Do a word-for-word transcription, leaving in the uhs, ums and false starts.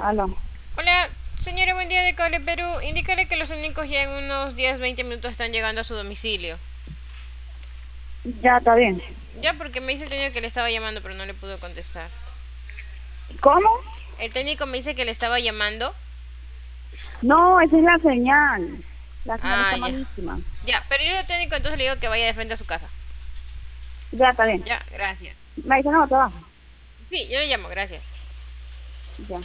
Aló. Hola, señora, buen día de Cable Perú. Indícale que los únicos ya en unos diez, veinte minutos están llegando a su domicilio. Ya está bien. Ya, porque me dice el técnico que le estaba llamando, pero no le pudo contestar. ¿Cómo? El técnico me dice que le estaba llamando. No, esa es la señal. La señal Ah, está ya. malísima. Ya, pero yo al técnico entonces le digo que vaya de frente a su casa. Ya está bien. Ya, gracias. Me dice no, trabajo. Sí, yo le llamo, gracias. Ya.